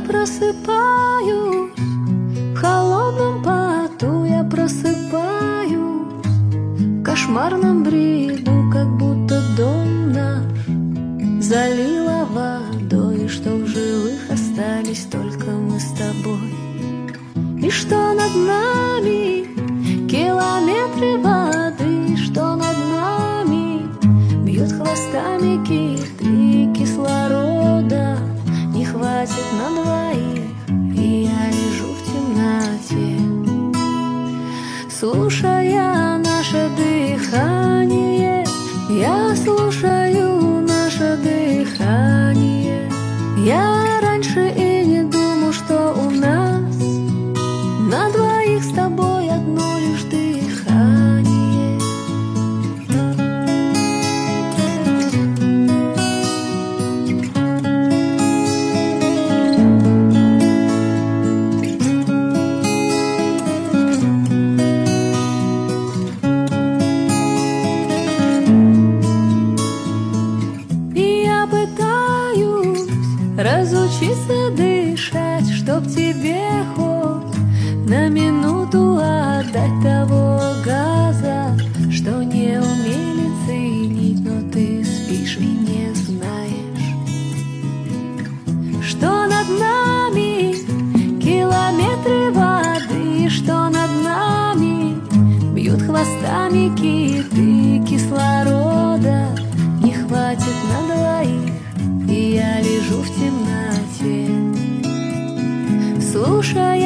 просыпаюсь в холодном поту, я просыпаюсь в кошмарном бреду, как будто дом наш залило водой, что в живых остались только мы с тобой. И что над нами километры воды, что над нами бьют хвостами киты, кислорода не хватит на двоих, и я лежу в темноте, слушая наше дыхание. Я слушаю наше дыхание. Я раньше и не думал, что у нас на двоих с тобой одно лишь дыхание. Разучиться дышать, чтоб тебе хоть на минуту отдать того газа, что не умели ценить, но ты спишь и не знаешь, что над нами километры воды, что над нами бьют хвостами киты, кислорода не хватит на двоих, и я лежу в темноте, слушая